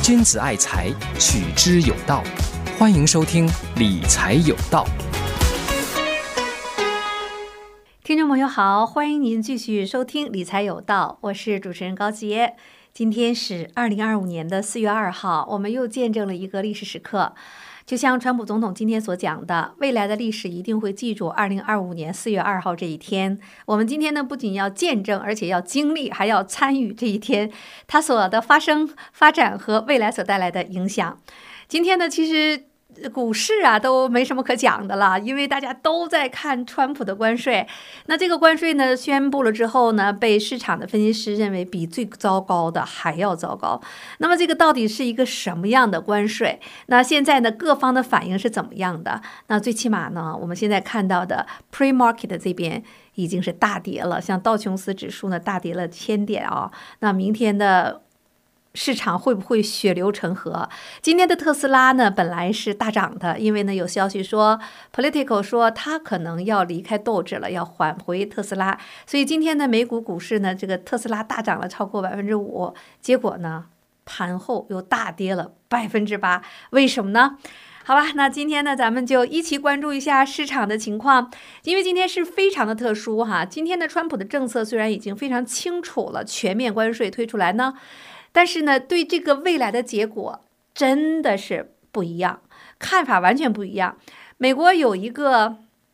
君子爱财，取之有道。欢迎收听理财有道。 听众朋友好，欢迎您继续收听理财有道，我是主持人高杰。今天是2025年的4月2号，我们又见证了一个历史时刻。就像川普总统今天所讲的，未来的历史一定会记住2025年4月2号这一天。我们今天呢，不仅要见证，而且要经历，还要参与这一天它所的发生、发展和未来所带来的影响。今天呢，其实股市啊都没什么可讲的了，因为大家都在看川普的关税。那这个关税呢宣布了之后呢，被市场的分析师认为比最糟糕的还要糟糕。那么这个到底是一个什么样的关税？那现在呢各方的反应是怎么样的？那最起码呢，我们现在看到的 pre-market 这边已经是大跌了，像道琼斯指数呢大跌了1000点啊。那明天的市场会不会血流成河？今天的特斯拉呢，本来是大涨的，因为呢有消息说 Politico 说他可能要离开 Doge 了，要返回特斯拉，所以今天的美股股市呢，这个特斯拉大涨了超过5%，结果呢盘后又大跌了8%，为什么呢？好吧，那今天呢，咱们就一起关注一下市场的情况，因为今天是非常的特殊哈。今天的川普的政策虽然已经非常清楚了，全面关税推出来呢，但是呢，对这个未来的结果真的是不一样，看法完全不一样。美国有一个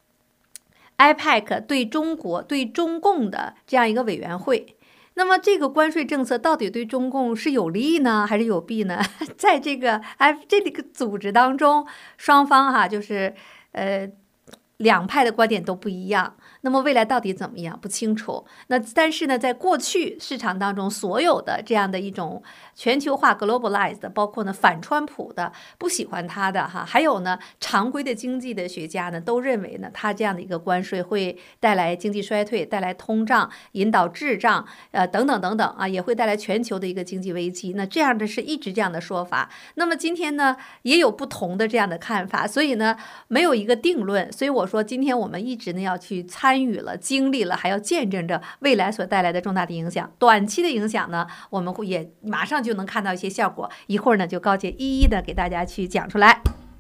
IPEC 对中国、对中共的这样一个委员会。那么这个关税政策到底对中共是有利呢，还是有弊呢？在这个组织当中，双方就是两派的观点都不一样。那么未来到底怎么样不清楚。那但是呢，在过去市场当中，所有的这样的一种全球化 globalized， 包括呢反川普的、不喜欢他的还有呢常规的经济的学家呢，都认为呢他这样的一个关税会带来经济衰退、带来通胀、引导滞胀，等等等等啊，也会带来全球的一个经济危机。那这样的是一直这样的说法。那么今天呢，也有不同的这样的看法，所以呢没有一个定论。所以我说今天我们一直呢要去参与了、经历了，还要见证着未来所带来的重大的影响。短期的影响呢，我们会也马上就能看到一些效果。一会儿呢，就高姐一一的给大家去讲出来。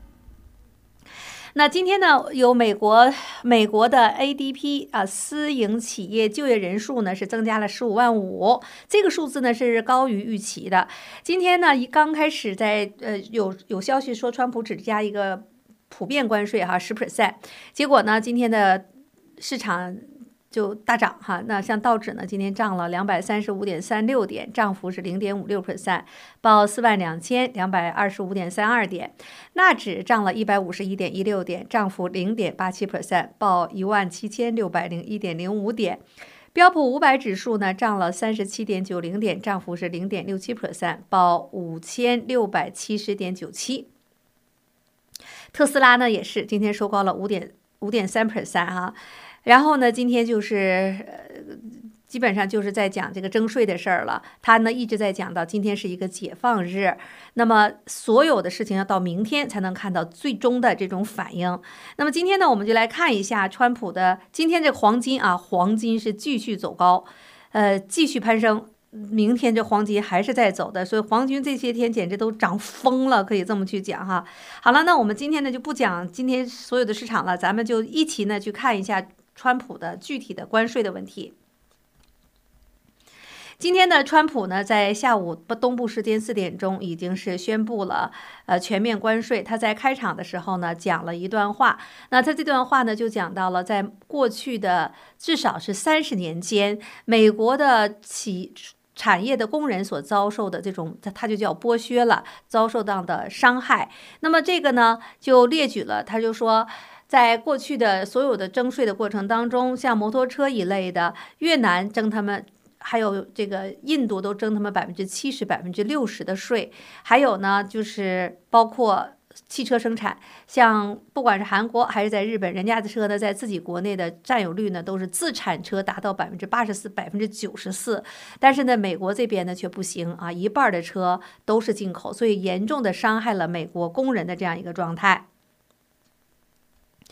那今天呢，有美国的 ADP 私营企业就业人数呢是增加了15.5万，这个数字呢是高于预期的。今天呢，刚开始在有消息说川普只加一个普遍关税10%，结果呢，今天的市场就大涨那像道指呢，今天涨了235.36点，涨幅是0.56%，报42225.32点。纳指涨了151.16点，涨幅0.87%，报17601.05点。标普500指数呢涨了37.90点，涨幅是0.67%，报5670.97。特斯拉呢也是今天收高了5.3%然后呢，今天就是基本上就是在讲这个征税的事儿了。他呢一直在讲到今天是一个解放日，那么所有的事情要到明天才能看到最终的这种反应。那么今天呢，我们就来看一下川普的今天这黄金黄金是继续走高，继续攀升。明天这黄金还是在走的，所以黄金这些天简直都涨疯了，可以这么去讲好了，那我们今天呢就不讲今天所有的市场了，咱们就一起呢去看一下川普的具体的关税的问题。今天的川普呢，在下午东部时间4点钟已经是宣布了全面关税。他在开场的时候呢讲了一段话，那他这段话呢就讲到了在过去的至少是30年间，美国的产业的工人所遭受的这种，他就叫剥削了，遭受到的伤害。那么这个呢就列举了，他就说在过去的所有的征税的过程当中，像摩托车一类的，越南征他们，还有这个印度都征他们70%、60%的税，还有呢就是包括汽车生产，像不管是韩国还是在日本，人家的车呢在自己国内的占有率呢都是自产车达到84%、94%，但是呢美国这边呢却不行一半的车都是进口，所以严重的伤害了美国工人的这样一个状态。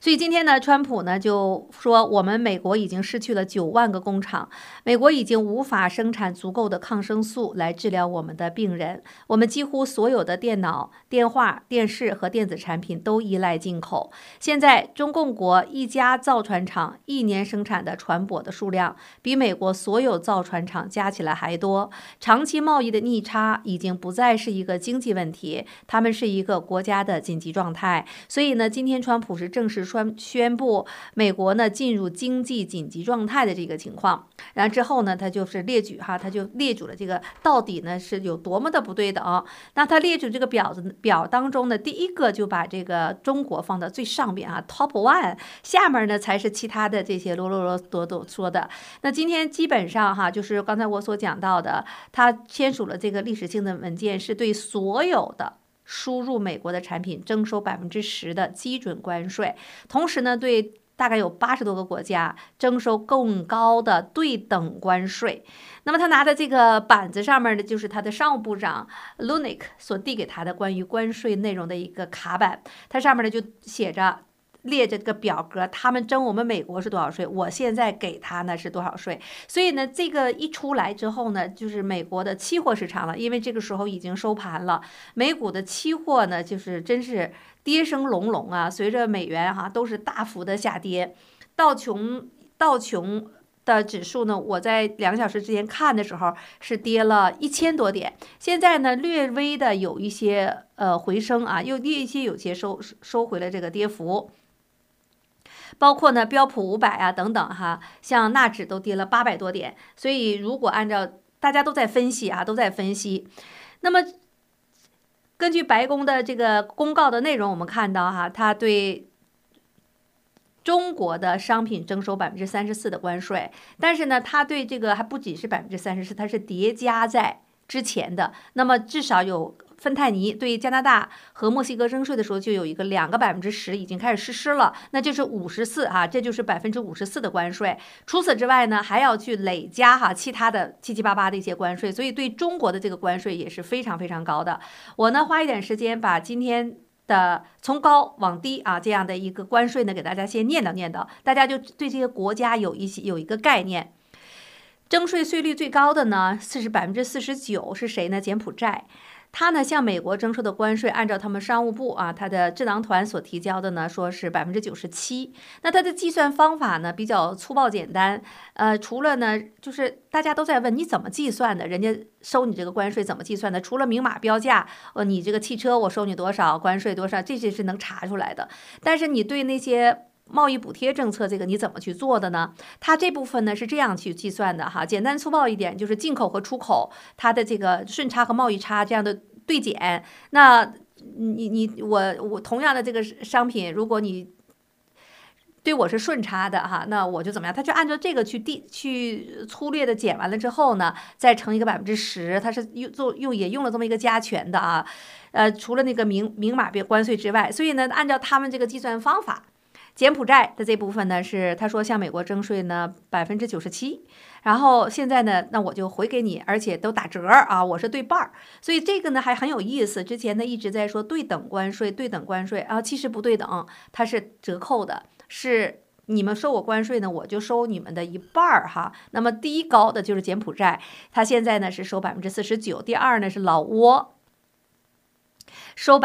所以今天呢，川普呢就说，我们美国已经失去了9万个工厂，美国已经无法生产足够的抗生素来治疗我们的病人，我们几乎所有的电脑、电话、电视和电子产品都依赖进口。现在中共国一家造船厂一年生产的船舶的数量比美国所有造船厂加起来还多。长期贸易的逆差已经不再是一个经济问题，他们是一个国家的紧急状态。所以呢，今天川普是正式宣布美国呢进入经济紧急状态的这个情况。然后之后呢，他就是列举他就列举了这个到底呢是有多么的不对等。那他列举这个表当中呢，第一个就把这个中国放到最上边，Top One， 下面呢才是其他的这些啰啰嗦嗦说的。那今天基本上就是刚才我所讲到的，他签署了这个历史性的文件，是对所有的输入美国的产品征收10%的基准关税，同时呢，对大概有80多个国家征收更高的对等关税。那么他拿的这个板子上面的就是他的商务部长 Lunik 所递给他的关于关税内容的一个卡板，它上面呢就写着。列着这个表格，他们征我们美国是多少税，我现在给他呢是多少税。所以呢，这个一出来之后呢，就是美国的期货市场了，因为这个时候已经收盘了，美股的期货呢，就是真是跌声隆隆啊，随着美元都是大幅的下跌。道琼的指数呢，我在2个小时之前看的时候是跌了1000多点，现在呢略微的有一些回升又有些收回了这个跌幅。包括呢标普500等等像纳指都跌了800多点，所以如果按照大家都在分析那么根据白宫的这个公告的内容，我们看到它对中国的商品征收34%的关税，但是呢，它对这个还不仅是34%，它是叠加在之前的。那么至少有芬太尼对加拿大和墨西哥征税的时候，就有2个10%已经开始实施了，那就是54%这就是54%的关税。除此之外呢，还要去累加其他的七七八八的一些关税，所以对中国的这个关税也是非常非常高的。我呢花一点时间把今天的从高往低这样的一个关税呢，给大家先念叨，大家就对这些国家有一个概念。征税税率最高的呢是49%，是谁呢？柬埔寨。它呢向美国征收的关税，按照他们商务部它的智囊团所提交的呢，说是97%。那它的计算方法呢比较粗暴简单，除了呢就是大家都在问你怎么计算的，人家收你这个关税怎么计算的？除了明码标价，你这个汽车我收你多少，关税多少，这些是能查出来的。但是你对那些贸易补贴政策这个你怎么去做的呢？它这部分呢是这样去计算的简单粗暴一点，就是进口和出口它的这个顺差和贸易差这样的对减。那我同样的这个商品，如果你对我是顺差的那我就怎么样？他就按照这个去粗略的减完了之后呢，再乘一个10%，它是也用了这么一个加权的除了那个明码关税之外，所以呢，按照他们这个计算方法。柬埔寨的这部分呢是他说向美国征税呢97%，然后现在呢，那我就回给你，而且都打折我是对半儿，所以这个呢还很有意思。之前呢一直在说对等关税其实不对等，它是折扣的，是你们收我关税呢，我就收你们的一半儿那么第一高的就是柬埔寨，它现在呢是收49%，第二呢是老挝。收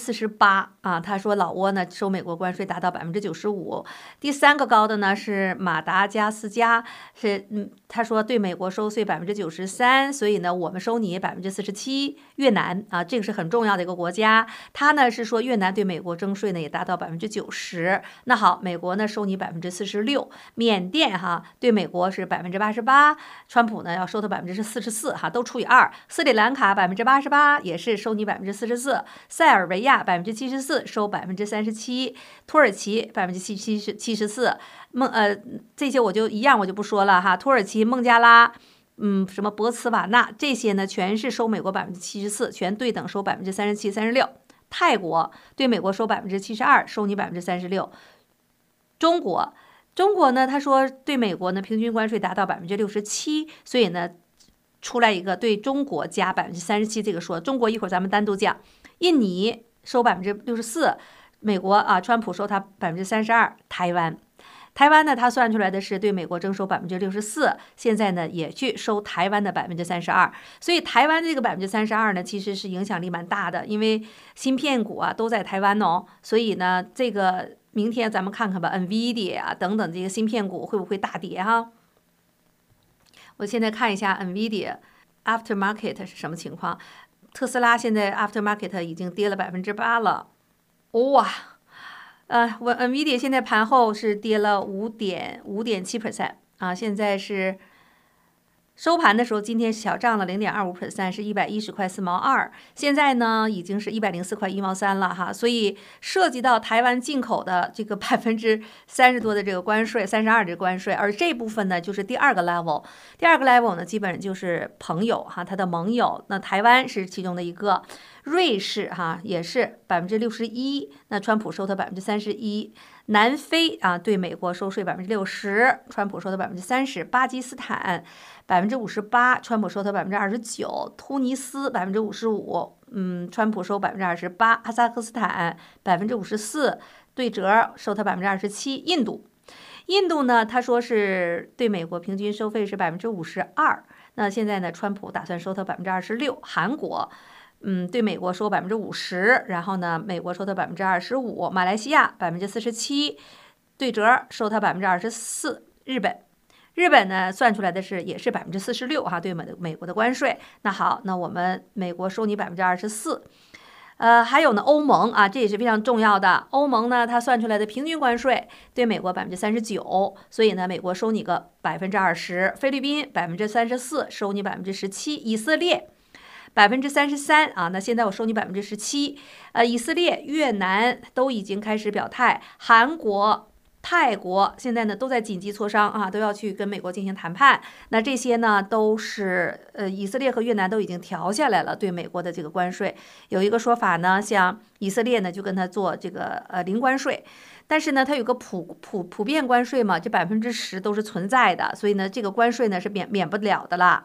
48%他说老挝呢收美国关税达到95%。第3个高的呢是马达加斯加，他说对美国收税93%，所以呢我们收你47%。越南这个是很重要的一个国家，他呢是说越南对美国征税呢也达到90%。那好，美国呢收你46%。缅甸对美国是88%，川普呢要收他44%都除以2。斯里兰卡88%也是收你44%。塞尔维亚74%收37%，土耳其74%，这些我就不说了土耳其、孟加拉，什么博茨瓦纳这些呢，全是收美国74%，全对等收37%、36%。泰国对美国收72%，收你36%。中国呢，他说对美国呢平均关税达到67%，所以呢出来一个对中国加37%这个说，中国一会儿咱们单独讲。印尼收64%， 美国啊，川普收他32%，台湾呢，他算出来的是对美国征收64%，现在呢也去收台湾的32%，所以台湾这个32%呢，其实是影响力蛮大的，因为芯片股啊都在台湾哦，所以呢，这个明天咱们看看吧，NVIDIA 啊等等这些芯片股会不会大跌哈？我现在看一下 NVIDIA Aftermarket 是什么情况，特斯拉现在 Aftermarket 已经跌了8%了，哇！我 NVIDIA 现在盘后是跌了5.7%啊，现在是收盘的时候，今天小涨了0.25%，是110.4毛2。现在呢，已经是104.1毛3了哈。所以涉及到台湾进口的这个30%多的这个关税，32%这个关税，而这部分呢，就是第二个 level。第二个 level 呢，基本上就是朋友哈，他的盟友。那台湾是其中的一个，瑞士哈也是61%，那川普收他31%。南非啊，对美国收税60%，川普收他30%。巴基斯坦58%，川普收他29%。突尼斯55%，川普收28%。哈萨克斯坦54%，对折收他27%。印度呢，他说是对美国平均收费是52%，那现在呢，川普打算收他26%。韩国。对美国收50%，然后呢，美国收它25%，马来西亚47%，对折收它24%。日本呢算出来的是也是46%哈，对美国的关税。那好，那我们美国收你24%。还有呢，欧盟啊，这也是非常重要的。欧盟呢，它算出来的平均关税对美国39%，所以呢，美国收你个20%。菲律宾34%，收你17%。以色列33%啊，那现在我收你17%。以色列、越南都已经开始表态，韩国、泰国现在呢都在紧急磋商啊，都要去跟美国进行谈判。那这些呢都是以色列和越南都已经调下来了对美国的这个关税。有一个说法呢，像以色列呢就跟他做这个零关税。但是呢，它有个普遍关税嘛，这10%都是存在的，所以呢，这个关税呢是免不了的啦。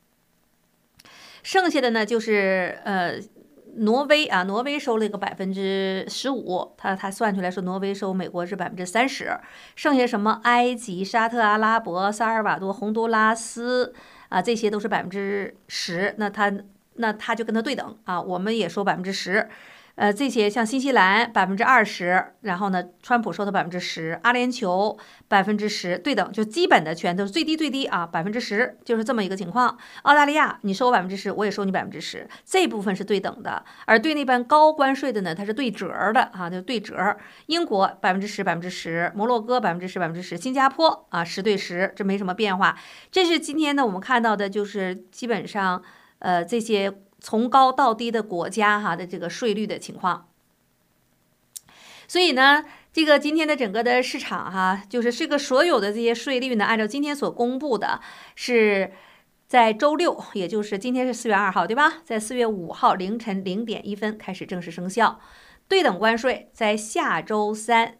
剩下的呢就是挪威啊，挪威收了一个15%，他算出来说挪威收美国是30%。剩下什么埃及、沙特阿拉伯、萨尔瓦多、洪都拉斯啊，这些都是10%。那他就跟他对等啊，我们也收10%。这些像新西兰20%，然后呢，川普收他10%，阿联酋10%，对等，就基本的全都是最低啊，10%，就是这么一个情况。澳大利亚你收我10%，我也收你10%，这部分是对等的。而对那边高关税的呢，它是对折的啊，就对折。英国10%，摩洛哥10%，新加坡啊10对10，这没什么变化。这是今天呢我们看到的，就是基本上这些从高到低的国家哈的这个税率的情况。所以呢，这个今天的整个的市场哈，就是这个所有的这些税率呢，按照今天所公布的，是在周六，也就是今天是4月2号，对吧？在4月5号凌晨0点1分开始正式生效。对等关税在下周三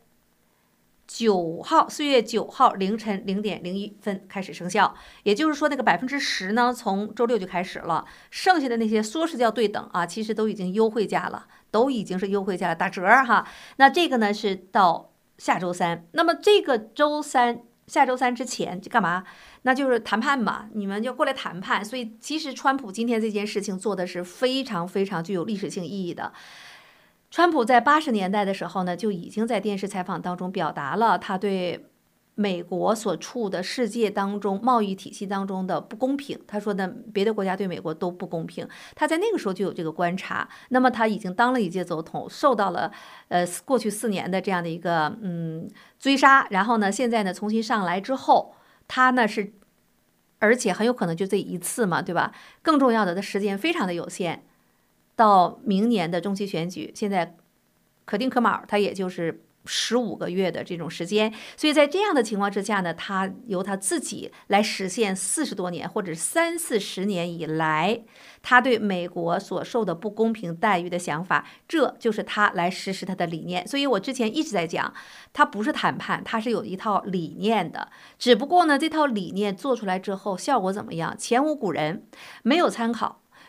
4月9号凌晨0点01分开始生效，也就是说那个10%呢，从周六就开始了，剩下的那些说是叫对等啊，其实都已经优惠价了，都已经是优惠价了，打折哈。那这个呢是到下周三，那么这个下周三之前干嘛？那就是谈判嘛，你们就过来谈判。所以其实川普今天这件事情做的是非常非常具有历史性意义的。川普在80年代的时候呢，就已经在电视采访当中表达了他对美国所处的世界当中贸易体系当中的不公平。他说呢，别的国家对美国都不公平。他在那个时候就有这个观察。那么他已经当了一届总统，受到了过去4年的这样的一个追杀。然后呢，现在呢重新上来之后，他呢是，而且很有可能就这一次嘛，对吧？更重要的时间非常的有限。到明年的中期选举，现在可丁可卯，他也就是15个月的这种时间。所以在这样的情况之下呢，他由他自己来实现40多年或者30-40年以来他对美国所受的不公平待遇的想法，这就是他来实施他的理念。所以我之前一直在讲，他不是谈判，他是有一套理念的。只不过呢，这套理念做出来之后效果怎么样，前无古人，没有参考。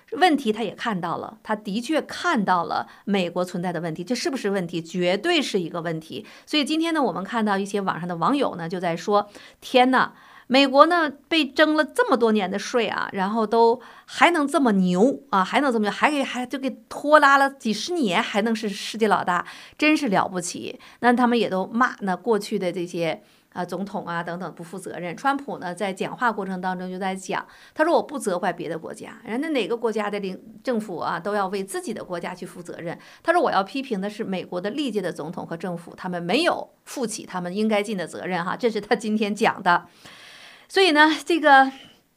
问题他也看到了，他的确看到了美国存在的问题，这是不是问题？绝对是一个问题。所以今天呢，我们看到一些网上的网友呢就在说：天呐，美国呢被征了这么多年的税啊，然后都还能这么牛啊，还能这么牛，还就给拖拉了几十年，还能是世界老大，真是了不起。那他们也都骂那过去的这些总统啊等等不负责任。川普呢在讲话过程当中就在讲，他说我不责怪别的国家，人家哪个国家的政府啊都要为自己的国家去负责任。他说我要批评的是美国的历届的总统和政府，他们没有负起他们应该尽的责任哈，这是他今天讲的。所以呢，这个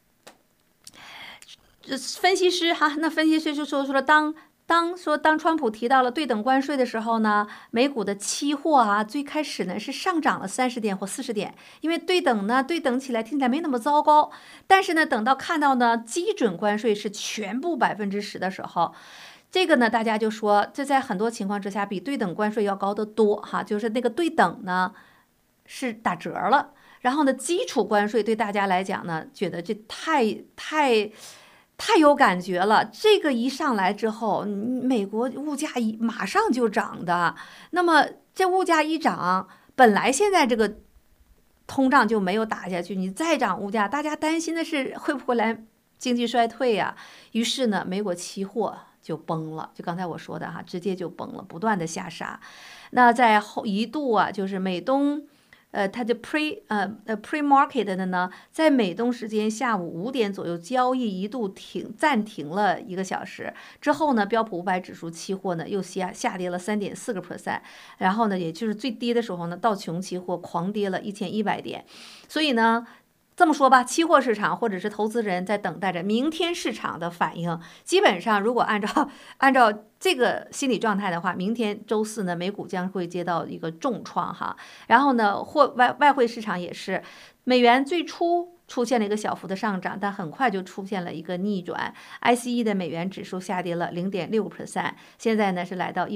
分析师哈，那分析师就说了，当川普提到了对等关税的时候呢，美股的期货啊，最开始呢是上涨了30点或40点，因为对等起来听起来没那么糟糕。但是呢，等到看到呢基准关税是全部10%的时候，这个呢大家就说，这在很多情况之下比对等关税要高得多哈，就是那个对等呢是打折了。然后呢，基础关税对大家来讲呢，觉得这太有感觉了。这个一上来之后，美国物价马上就涨的。那么这物价一涨，本来现在这个通胀就没有打下去，你再涨物价，大家担心的是会不会来经济衰退呀？于是呢，美国期货就崩了，就刚才我说的哈，直接就崩了，不断的下杀。那在一度啊，就是美东。它的 pre-market 的呢，在美东时间下午5点左右交易一度暂停了1个小时，之后呢，标普500指数期货呢又下跌了3.4%，然后呢，也就是最低的时候呢，道琼期货狂跌了1100点，所以呢。这么说吧，期货市场或者是投资人在等待着明天市场的反应。基本上，如果按照这个心理状态的话，明天周四呢，美股将会接到一个重创哈。然后呢，外汇市场也是，美元最初出现了一个小幅的上涨，但很快就出现了一个逆转。ICE 的美元指数下跌了0.6%，现在呢是来到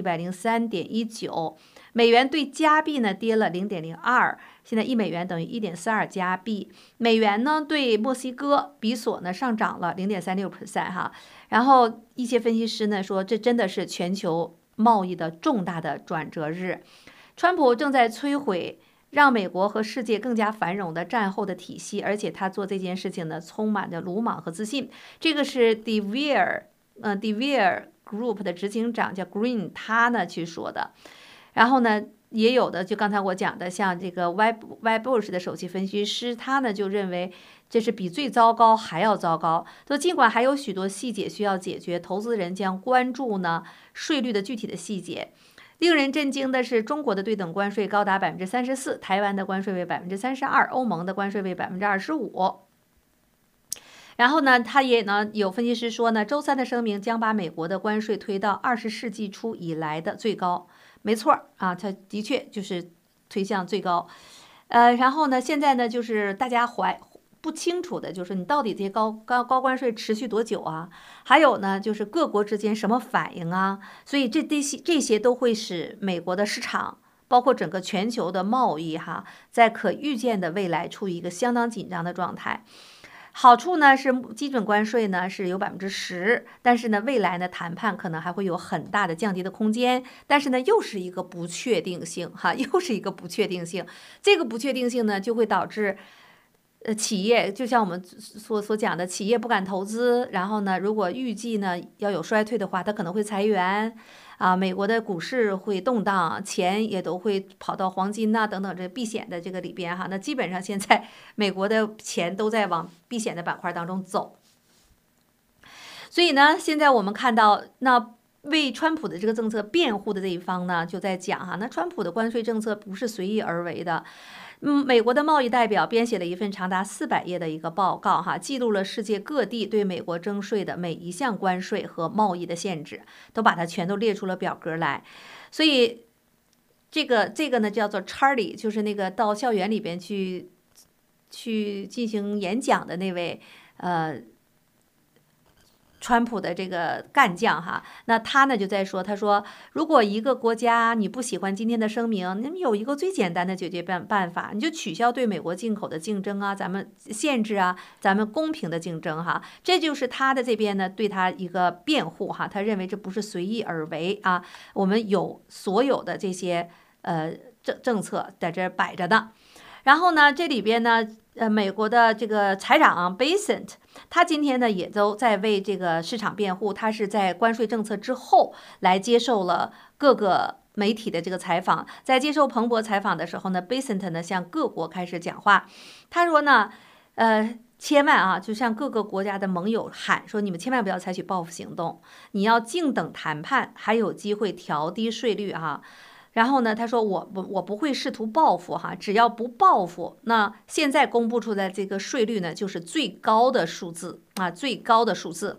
103.19。美元对加币呢跌了0.02，现在1美元等于1.42加币。美元呢对墨西哥比索呢上涨了0.36%哈。然后一些分析师呢说，这真的是全球贸易的重大的转折日。川普正在摧毁让美国和世界更加繁荣的战后的体系，而且他做这件事情呢充满着鲁莽和自信。这个是 DeVere Group 的执行长叫 Green 他呢去说的。然后呢，也有的就刚才我讲的，像这个 Bush 的首席分析师，他呢就认为这是比最糟糕还要糟糕。说尽管还有许多细节需要解决，投资人将关注呢税率的具体的细节。令人震惊的是，中国的对等关税高达34%，台湾的关税为32%，欧盟的关税为25%。然后呢，他也呢有分析师说呢，周三的声明将把美国的关税推到20世纪初以来的最高。没错啊，它的确就是推向最高，然后呢，现在呢就是大家不清楚的就是你到底这些高关税持续多久啊？还有呢，就是各国之间什么反应啊？所以这些都会使美国的市场，包括整个全球的贸易哈，在可预见的未来处于一个相当紧张的状态。好处呢是基准关税呢是有10%，但是呢未来呢谈判可能还会有很大的降低的空间，但是呢又是一个不确定性哈，又是一个不确定性。这个不确定性呢就会导致企业就像我们所讲的，企业不敢投资，然后呢如果预计呢要有衰退的话，它可能会裁员。美国的股市会动荡，钱也都会跑到黄金呐等等这避险的这个里边哈。那基本上现在美国的钱都在往避险的板块当中走。所以呢，现在我们看到，那为川普的这个政策辩护的这一方呢，就在讲哈，那川普的关税政策不是随意而为的。美国的贸易代表编写了一份长达400页的一个报告哈，记录了世界各地对美国征税的每一项关税和贸易的限制，都把它全都列出了表格来。所以这个呢叫做 Charlie， 就是那个到校园里边去进行演讲的那位川普的这个干将哈，那他呢就在说，他说如果一个国家你不喜欢今天的声明，那么有一个最简单的解决办法，你就取消对美国进口的竞争啊，咱们限制啊，咱们公平的竞争哈，这就是他的这边呢对他一个辩护哈，他认为这不是随意而为啊，我们有所有的这些政策在这摆着呢。然后呢，这里边呢，美国的这个财长 Bessent， 他今天呢也都在为这个市场辩护。他是在关税政策之后来接受了各个媒体的这个采访。在接受彭博采访的时候呢 ，Bessent 呢向各国开始讲话。他说呢，千万啊，就向各个国家的盟友喊说，你们千万不要采取报复行动，你要静等谈判，还有机会调低税率啊。然后呢，他说我不会试图报复哈，只要不报复，那现在公布出来这个税率呢，就是最高的数字啊，最高的数字。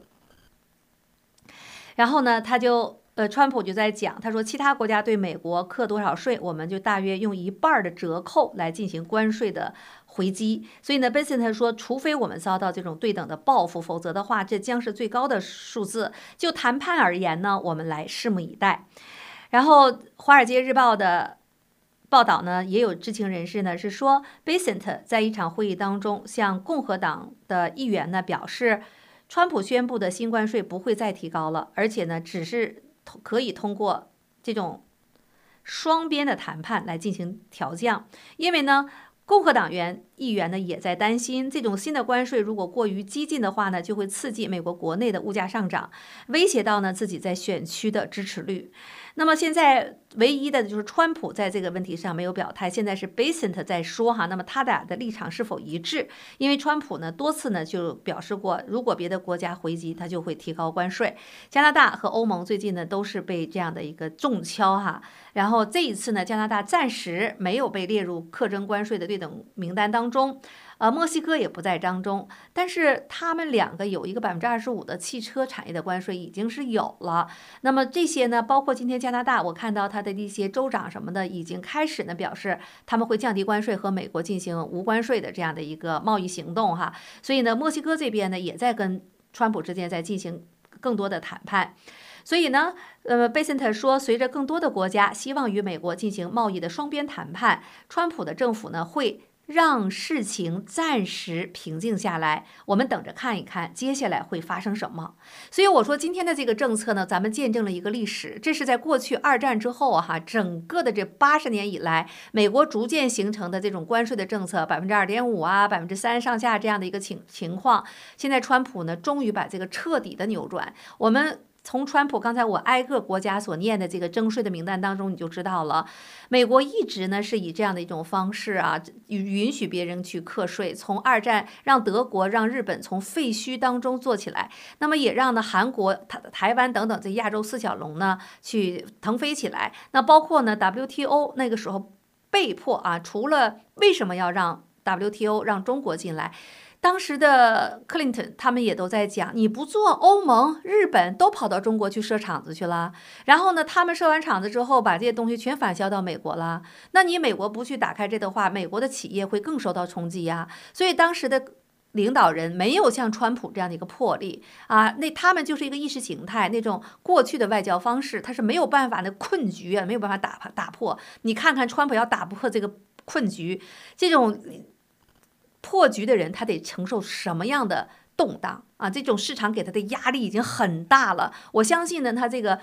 然后呢，川普就在讲，他说其他国家对美国课多少税，我们就大约用1半的折扣来进行关税的回击。所以呢，Bessent说，除非我们遭到这种对等的报复，否则的话，这将是最高的数字。就谈判而言呢，我们来拭目以待。然后，《华尔街日报》的报道呢，也有知情人士呢是说 ，Bessent 在一场会议当中向共和党的议员呢表示，川普宣布的新关税不会再提高了，而且呢，只是可以通过这种双边的谈判来进行调降，因为呢。共和党议员呢也在担心，这种新的关税如果过于激进的话呢，就会刺激美国国内的物价上涨，威胁到呢自己在选区的支持率。那么现在唯一的就是川普在这个问题上没有表态，现在是 Bessent 在说哈，那么他俩的立场是否一致？因为川普呢多次呢就表示过，如果别的国家回击，他就会提高关税。加拿大和欧盟最近呢都是被这样的一个重敲哈，然后这一次呢，加拿大暂时没有被列入课征关税的对等名单当中。墨西哥也不在当中，但是他们两个有一个25%的汽车产业的关税已经是有了。那么这些呢，包括今天加拿大，我看到他的一些州长什么的已经开始呢表示他们会降低关税和美国进行无关税的这样的一个贸易行动哈。所以呢，墨西哥这边呢也在跟川普之间在进行更多的谈判。所以呢，Bessent 说，随着更多的国家希望与美国进行贸易的双边谈判，川普的政府呢会让事情暂时平静下来，我们等着看一看接下来会发生什么。所以我说今天的这个政策呢，咱们见证了一个历史，这是在过去2战之后哈，整个的这80年以来，美国逐渐形成的这种关税的政策2.5%啊，3%上下这样的一个情况，现在川普呢终于把这个彻底的扭转。我们从川普刚才我挨个国家所念的这个征税的名单当中，你就知道了，美国一直呢是以这样的一种方式啊，允许别人去课税。从2战让德国、让日本从废墟当中做起来，那么也让呢韩国、台湾等等这亚洲4小龙呢去腾飞起来。那包括呢 WTO 那个时候被迫啊，除了为什么要让 WTO 让中国进来？当时的克林顿他们也都在讲，你不做，欧盟、日本都跑到中国去设厂子去了，然后呢，他们设完厂子之后，把这些东西全返销到美国了。那你美国不去打开这的话，美国的企业会更受到冲击呀。所以当时的领导人没有像川普这样的一个魄力啊，那他们就是一个意识形态，那种过去的外交方式，他是没有办法的困局啊，没有办法打破。你看看川普要打破这个困局，这种破局的人，他得承受什么样的动荡啊？这种市场给他的压力已经很大了。我相信呢，他这个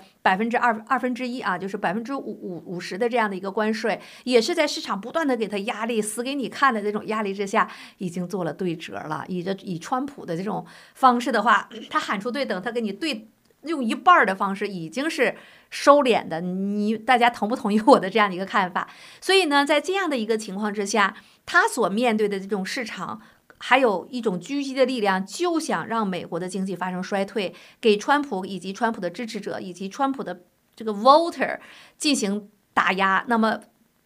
1/2啊，就是50%的这样的一个关税，也是在市场不断的给他压力、死给你看的这种压力之下，已经做了对折了。以川普的这种方式的话，他喊出对等，他给你用1半的方式，已经是收敛的。大家同不同意我的这样的一个看法？所以呢，在这样的一个情况之下，他所面对的这种市场，还有一种狙击的力量，就想让美国的经济发生衰退，给川普以及川普的支持者以及川普的这个 voter 进行打压。那么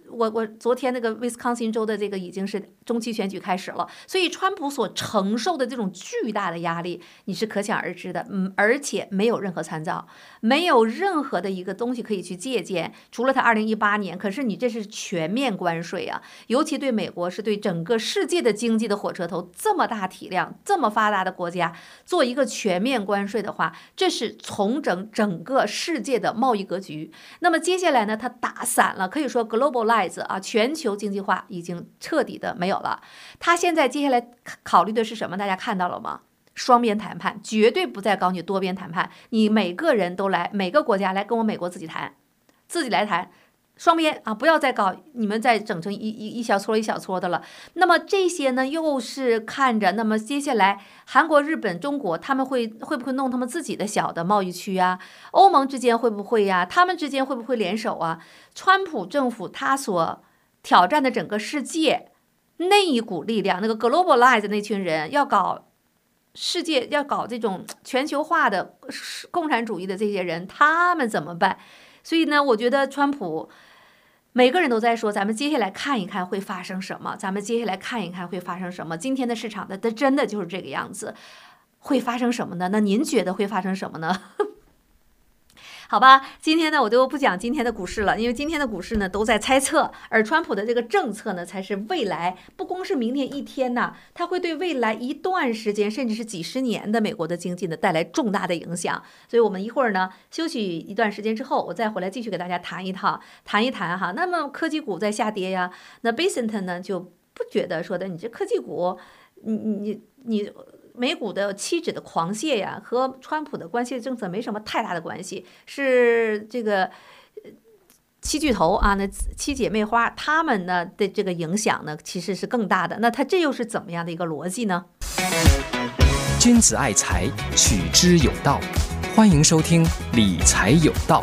我昨天那个威斯康星州的这个已经是中期选举开始了，所以川普所承受的这种巨大的压力，你是可想而知的。而且没有任何参照，没有任何的一个东西可以去借鉴，除了他2018年。可是你这是全面关税啊，尤其对美国是对整个世界的经济的火车头，这么大体量、这么发达的国家做一个全面关税的话，这是重整个世界的贸易格局。那么接下来呢，它打散了，可以说 globalize 啊，全球经济化已经彻底的没有了。他现在接下来考虑的是什么？大家看到了吗？双边谈判，绝对不再搞你多边谈判，你每个人都来，每个国家来跟我美国自己谈，自己来谈。双边啊，不要再搞，你们再整成一小撮一小撮的了。那么这些呢，又是看着，那么接下来韩国、日本、中国，他们会不会弄他们自己的小的贸易区啊？欧盟之间会不会呀？他们之间会不会联手啊？川普政府他所挑战的整个世界那一股力量，那个 globalize 那群人要搞世界，要搞这种全球化的共产主义的这些人，他们怎么办？所以呢，我觉得川普。每个人都在说，咱们接下来看一看会发生什么。咱们接下来看一看会发生什么。今天的市场的，它真的就是这个样子，会发生什么呢？那您觉得会发生什么呢？好吧，今天呢我就不讲今天的股市了，因为今天的股市呢都在猜测，而川普的这个政策呢才是未来，不光是明天一天呐，它会对未来一段时间甚至是几十年的美国的经济呢带来重大的影响。所以我们一会儿呢休息一段时间之后，我再回来继续给大家谈一谈哈。那么科技股在下跌呀，那 Basinton 呢就不觉得说的你这科技股，你。美股的期指的狂泻呀，和川普的关税政策没什么太大的关系，是这个七巨头啊，那七姐妹花，她们呢的这个影响呢，其实是更大的。那它这又是怎么样的一个逻辑呢？ 君子爱财，取之有道。欢迎收听理财有道。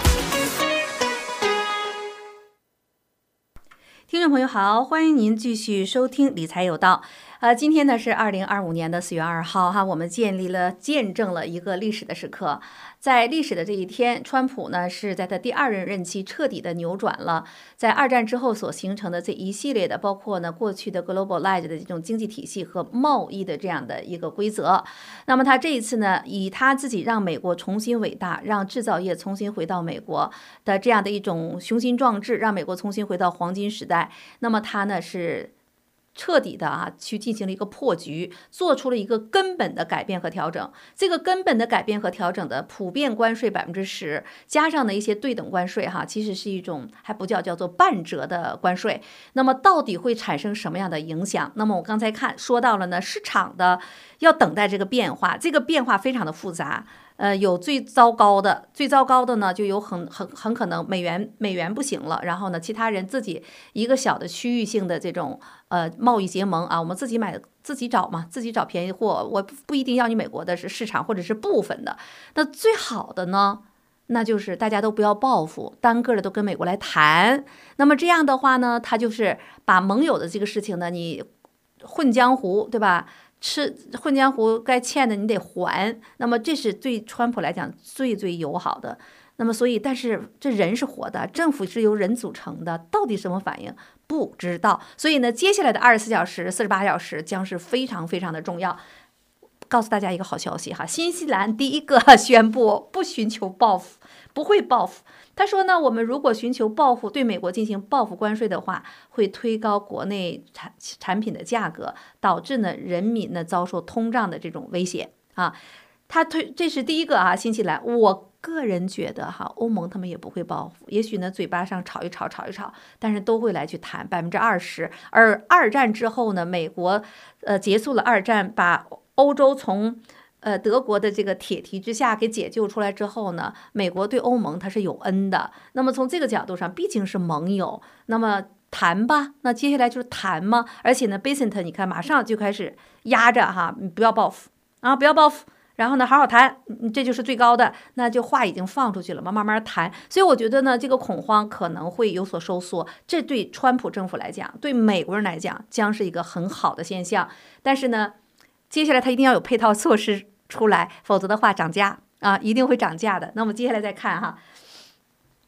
听众朋友好，欢迎您继续收听理财有道。今天呢是2025年的4月2号哈，我们见证了一个历史的时刻。在历史的这一天，川普呢是在他第2任任期彻底的扭转了在二战之后所形成的这一系列的，包括呢过去的 globalized 的这种经济体系和贸易的这样的一个规则。那么他这一次呢，以他自己让美国重新伟大，让制造业重新回到美国的这样的一种雄心壮志，让美国重新回到黄金时代。那么他呢是彻底的去进行了一个破局，做出了一个根本的改变和调整。这个根本的改变和调整的普遍关税10%，加上的一些对等关税其实是一种还不叫做半折的关税。那么到底会产生什么样的影响？那么我刚才说到了呢，市场的要等待这个变化，这个变化非常的复杂。有最糟糕的呢，就有很可能美元不行了，然后呢，其他人自己一个小的区域性的这种贸易结盟啊，我们自己买自己找嘛，自己找便宜货，我不一定要你美国的是市场或者是部分的。那最好的呢，那就是大家都不要报复，单个的都跟美国来谈。那么这样的话呢，他就是把盟友的这个事情呢，你混江湖，对吧？混江湖该欠的你得还，那么这是对川普来讲最友好的。那么所以，但是这人是活的，政府是由人组成的，到底什么反应不知道。所以呢，接下来的24小时、48小时将是非常的重要。告诉大家一个好消息哈，新西兰第一个宣布不寻求报复，不会报复。他说呢，我们如果寻求报复，对美国进行报复关税的话，会推高国内产品的价格，导致呢人民呢遭受通胀的这种威胁啊。这是第一个新西兰。我个人觉得欧盟他们也不会报复，也许呢嘴巴上吵一吵，但是都会来去谈20%。而二战之后呢，美国结束了二战，把欧洲从德国的这个铁蹄之下给解救出来之后呢，美国对欧盟它是有恩的。那么从这个角度上，毕竟是盟友，那么谈吧，那接下来就是谈嘛。而且呢 Basinton 你看马上就开始压着你不要报复不要报复，然后呢好好谈，这就是最高的，那就话已经放出去了嘛，慢慢谈。所以我觉得呢，这个恐慌可能会有所收缩，这对川普政府来讲，对美国人来讲将是一个很好的现象。但是呢，接下来他一定要有配套措施出来，否则的话涨价一定会涨价的。那我们接下来再看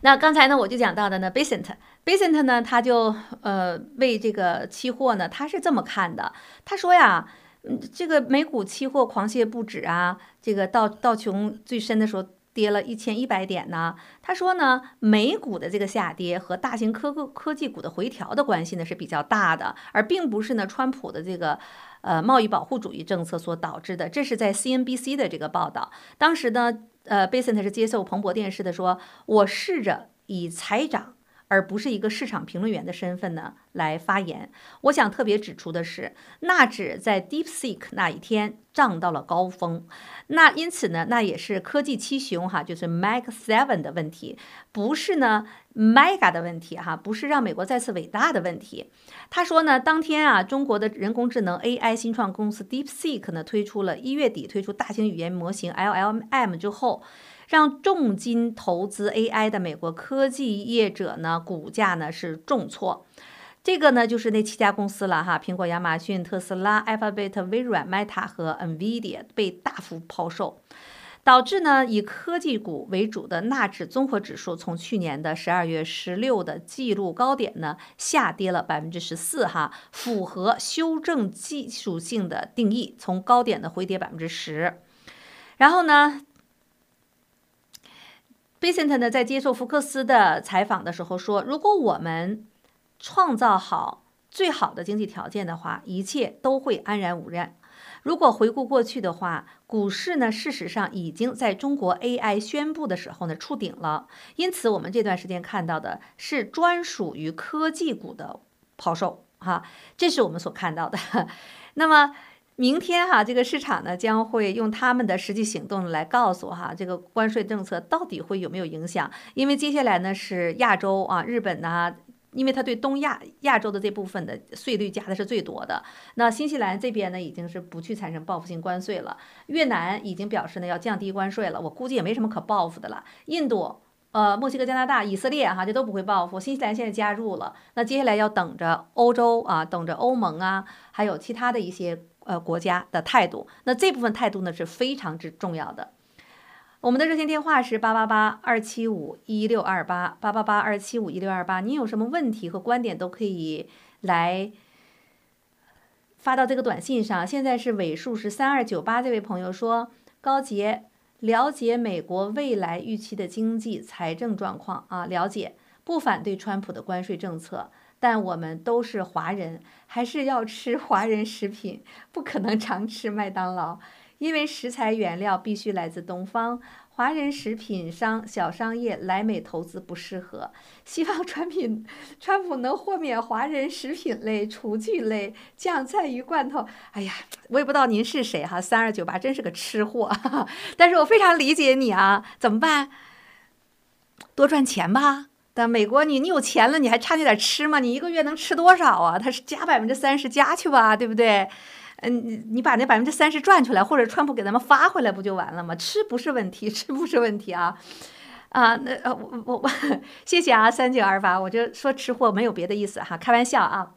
那刚才呢，我就讲到的呢，Bessent 呢，他就为这个期货呢，他是这么看的，他说呀，这个美股期货狂泻不止啊，这个道琼最深的时候跌了1100点呢。他说呢，美股的这个下跌和大型科技股的回调的关系呢是比较大的，而并不是呢川普的这个贸易保护主义政策所导致的。这是在 CNBC 的这个报道，当时呢。Bessent 是接受彭博电视的说，我试着以财长而不是一个市场评论员的身份呢来发言。我想特别指出的是，纳指在 DeepSeek 那一天涨到了高峰，那因此呢，那也是科技七雄哈，就是 Mag 7的问题，不是呢 Mega 的问题哈，不是让美国再次伟大的问题。他说呢，当天啊，中国的人工智能 AI 新创公司 DeepSeek 呢推出了1月底推出大型语言模型 LLM 之后，让重金投资 AI 的美国科技业者呢股价呢是重挫。这个呢就是那7家公司了哈，苹果、亚马逊、特斯拉、Alphabet、微软、Meta 和 NVIDIA 被大幅抛售，导致呢以科技股为主的纳指综合指数从去年的12月16的纪录高点呢下跌了14%哈，符合修正技术性的定义，从高点的回跌10%。然后呢，Bessent 呢在接受福克斯的采访的时候说，如果我们创造好最好的经济条件的话，一切都会安然无恙。如果回顾过去的话，股市呢事实上已经在中国 AI 宣布的时候呢触顶了，因此我们这段时间看到的是专属于科技股的抛售哈，这是我们所看到的。那么明天哈，这个市场呢将会用他们的实际行动来告诉哈，这个关税政策到底会有没有影响？因为接下来呢是亚洲啊，日本呐。因为它对亚洲的这部分的税率加的是最多的，那新西兰这边呢已经是不去产生报复性关税了，越南已经表示呢要降低关税了，我估计也没什么可报复的了。印度、墨西哥、加拿大、以色列哈，这都不会报复。新西兰现在加入了，那接下来要等着欧洲啊，等着欧盟啊，还有其他的一些国家的态度。那这部分态度呢是非常之重要的。我们的热线电话是888-275-1628，888-275-1628。您有什么问题和观点都可以来发到这个短信上。现在是尾数是3298，这位朋友说，高杰，了解美国未来预期的经济财政状况啊，了解，不反对川普的关税政策，但我们都是华人，还是要吃华人食品，不可能常吃麦当劳。因为食材原料必须来自东方，华人食品商小商业来美投资不适合。希望川普能豁免华人食品类、厨具类、酱菜鱼罐头。哎呀，我也不知道您是谁哈，3298真是个吃货，但是我非常理解你啊，怎么办？多赚钱吧。但美国你有钱了，你还差那点吃吗？你一个月能吃多少啊？它是加30%加去吧，对不对？你把那30%赚出来，或者川普给咱们发回来不就完了吗？吃不是问题，吃不是问题啊！啊，那我谢谢啊，3928，我就说吃货没有别的意思哈，开玩笑啊。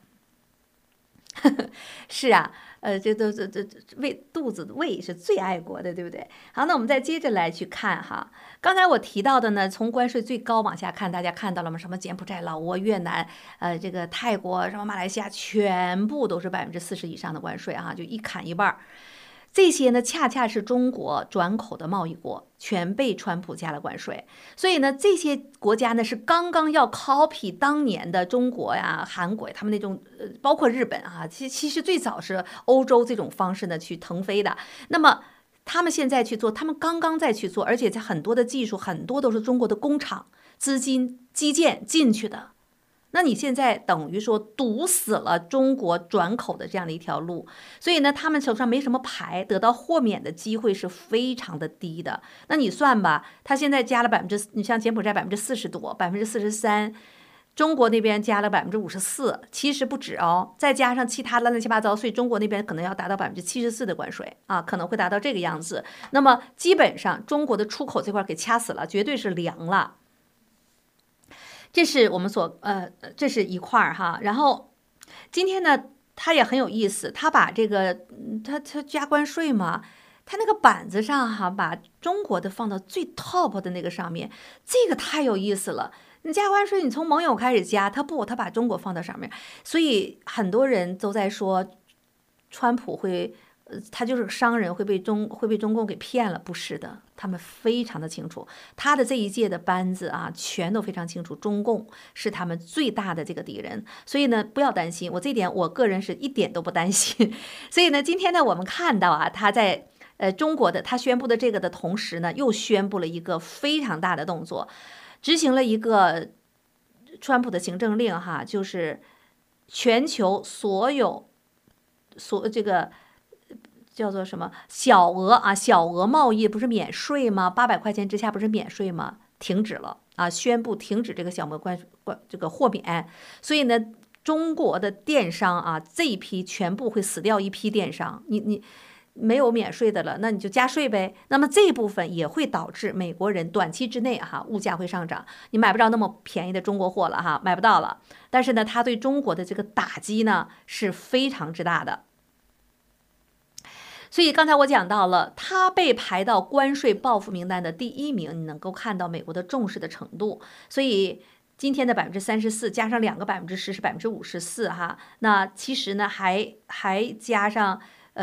是啊，这肚子胃是最爱国的，对不对？好，那我们再接着来去看哈。刚才我提到的呢，从关税最高往下看，大家看到了吗？什么柬埔寨、老挝、越南，这个泰国、什么马来西亚，全部都是40%以上的关税啊，就一砍一半。这些呢，恰恰是中国转口的贸易国，全被川普加了关税。所以呢，这些国家呢是刚刚要 copy 当年的中国呀、韩国他们那种，包括日本啊，其实最早是欧洲这种方式呢去腾飞的。那么他们现在去做，他们刚刚在去做，而且在很多的技术，很多都是中国的工厂、资金、基建进去的。那你现在等于说堵死了中国转口的这样的一条路，所以呢，他们手上没什么牌，得到豁免的机会是非常的低的。那你算吧，他现在加了你像柬埔寨40%多，43%，中国那边加了54%，其实不止哦，再加上其他乱七八糟，所以中国那边可能要达到74%的关税啊，可能会达到这个样子。那么基本上中国的出口这块给掐死了，绝对是凉了。这是我们这是一块儿哈，然后今天呢，它也很有意思，它把这个它加关税嘛， 他那个板子上哈，把中国的放到最 top 的那个上面，这个太有意思了。你加关税，你从盟友开始加，他把中国放到上面，所以很多人都在说，川普会，他就是个商人，会被中共给骗了。不是的，他们非常的清楚，他的这一届的班子啊，全都非常清楚，中共是他们最大的这个敌人。所以呢，不要担心，我这点我个人是一点都不担心。所以呢，今天呢，我们看到啊，他在中国的他宣布的这个的同时呢，又宣布了一个非常大的动作。执行了一个川普的行政令哈，就是全球这个叫做什么小额贸易不是免税吗？800块钱之下不是免税吗？停止了啊，宣布停止这个小额这个豁免。所以呢，中国的电商啊，这一批全部会死掉一批电商，你没有免税的了，那你就加税呗。那么这一部分也会导致美国人短期之内哈物价会上涨，你买不着那么便宜的中国货了哈，买不到了。但是呢，它对中国的这个打击呢是非常之大的。所以刚才我讲到了，它被排到关税报复名单的第1名，你能够看到美国的重视的程度。所以今天的34%加上2个10%是54%哈。那其实呢还加上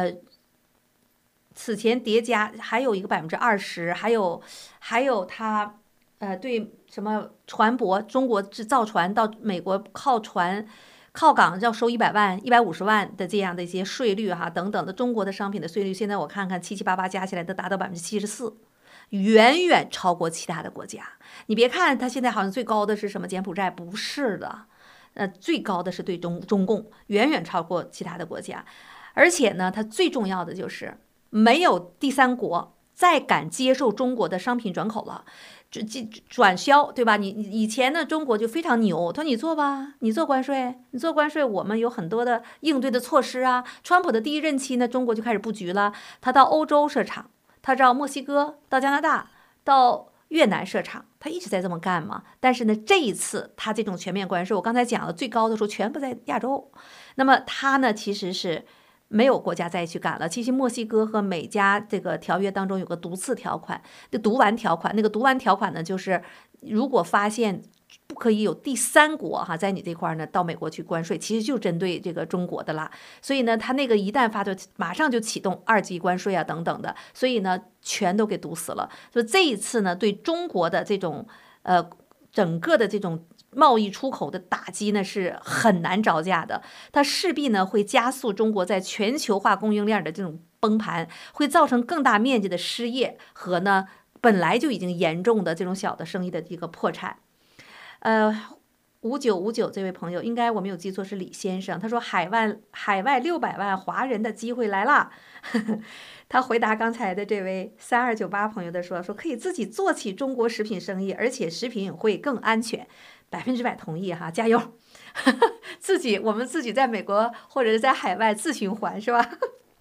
此前叠加还有一个20%，还有它对什么船舶，中国造船到美国靠港要收100万、150万的这样的一些税率哈等等的，中国的商品的税率，现在我看看7、7、8、8加起来都达到74%，远远超过其他的国家。你别看它现在好像最高的是什么柬埔寨，不是的，最高的是对中共，远远超过其他的国家。而且呢，它最重要的就是没有第三国再敢接受中国的商品转口了。转销，对吧？你以前呢，中国就非常牛，他说你做吧，你做关税，我们有很多的应对的措施啊。川普的第1任期呢，中国就开始布局了，他到欧洲设厂，他到墨西哥，到加拿大，到越南设厂，他一直在这么干嘛。但是呢，这一次他这种全面关税，我刚才讲了，最高的时候全部在亚洲，那么他呢，其实是没有国家再去赶了。其实墨西哥和美加这个条约当中有个毒刺条款，毒丸条款。那个毒丸条款呢，就是如果发现不可以有第三国哈在你这块呢到美国去关税，其实就针对这个中国的啦。所以呢，他那个一旦发作，马上就启动2级关税啊等等的，所以呢全都给堵死了。所以这一次呢，对中国的这种整个的这种贸易出口的打击呢是很难招架的，它势必呢会加速中国在全球化供应链的这种崩盘，会造成更大面积的失业和呢本来就已经严重的这种小的生意的一个破产。5959这位朋友，应该我没有记错是李先生，他说海外600万华人的机会来了。他回答刚才的这位3298朋友的说可以自己做起中国食品生意，而且食品会更安全，100%同意哈，加油！我们自己在美国或者是在海外自循环是吧？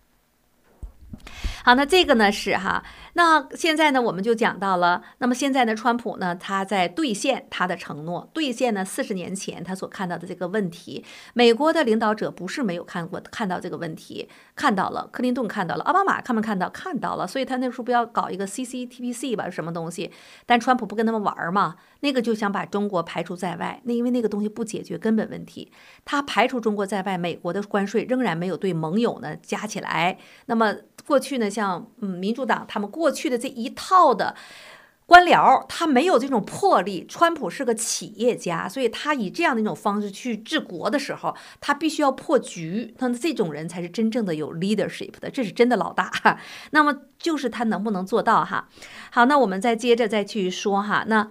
好，那这个呢是哈，那现在呢我们就讲到了，那么现在呢，川普呢他在兑现他的承诺，兑现呢40年前他所看到的这个问题。美国的领导者不是没有看到这个问题，看到了，克林顿看到了，奥巴马看没看到？看到了，所以他那时候不要搞一个 CCTPC 吧，什么东西？但川普不跟他们玩嘛，那个就想把中国排除在外，因为那个东西不解决根本问题。他排除中国在外，美国的关税仍然没有对盟友呢加起来。那么过去呢，像民主党他们过去的这一套的官僚，他没有这种魄力。川普是个企业家，所以他以这样的一种方式去治国的时候，他必须要破局。那这种人才是真正的有 leadership 的，这是真的老大。那么就是他能不能做到哈？好，那我们再接着再去说哈。那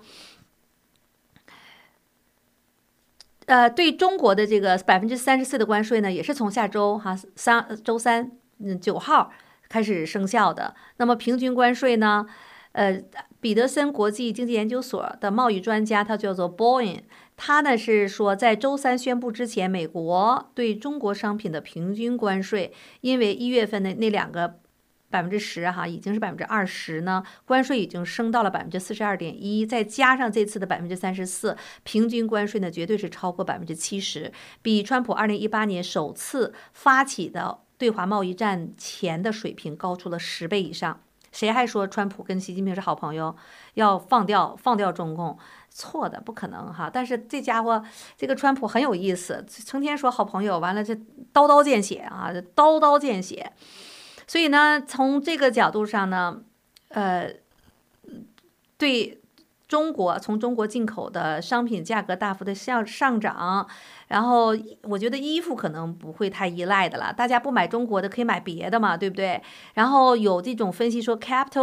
对中国的这个34%的关税呢，也是从下周哈周三9号开始生效的。那么平均关税呢？彼得森国际经济研究所的贸易专家，他叫做 Boyne， 他呢是说，在周三宣布之前，美国对中国商品的平均关税，因为1月份的那2个10%哈，已经是20%呢，关税已经升到了42.1%，再加上这次的34%，平均关税呢绝对是超过70%，比川普2018年首次发起的对华贸易战前的水平高出了10倍以上。谁还说川普跟习近平是好朋友，要放掉中共？错的，不可能哈！但是这家伙，这个川普很有意思，成天说好朋友，完了这刀刀见血啊，刀刀见血。所以呢，从这个角度上呢，对中国从中国进口的商品价格大幅的上涨，然后我觉得衣服可能不会太依赖的了，大家不买中国的可以买别的嘛，对不对？然后有这种分析说